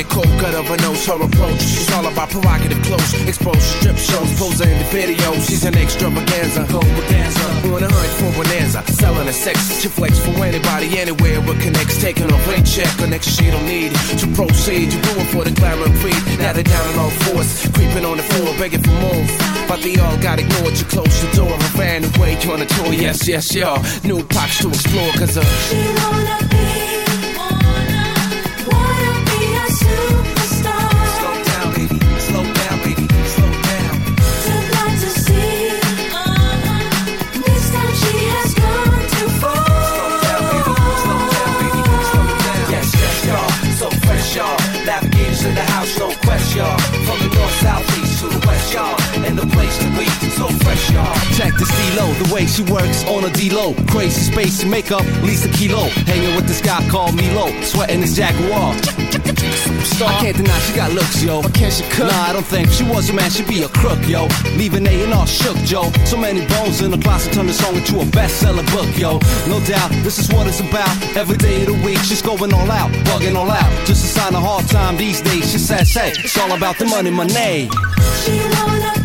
the cold cut of her nose, her approach. She's all about provocative clothes, exposure, strip shows, posing in the videos. She's an extravaganza, on a hunt for bonanza, selling her sex. She flex for anybody, anywhere with connects. Taking a rain check, connection she don't need to proceed. You're going for the glamour and greed. Now they're down on all fours, creeping on the floor, begging for more. But they all got ignored. You close the door and ran away on a tour. Yes, yes, y'all. New pops to explore, cause she wanna be a superstar. Slow down, baby, slow down, baby, slow down. Too blind to see, this time she has gone too far. Slow down, baby, slow down, yes, yes, y'all. So fresh, y'all. Navigators in the house, no question, y'all. From the north, south, east to the west, y'all. And the place to be, so fresh, y'all. Check the C-Lo, the way she works on a D-Lo. Crazy space to make up, at least a kilo. Hanging with this guy called Milo, sweating his Jaguar. I can't deny she got looks, yo. But can she cook? Nah, I don't think she was a man, she'd be a crook, yo. Leaving A&R shook, Joe. So many bones in the closet, turn the song into a bestseller book, yo. No doubt, this is what it's about. Every day of the week, she's going all out, bugging all out. Just to sign a hard time these days, she says, hey, it's all about the money, money. She wanna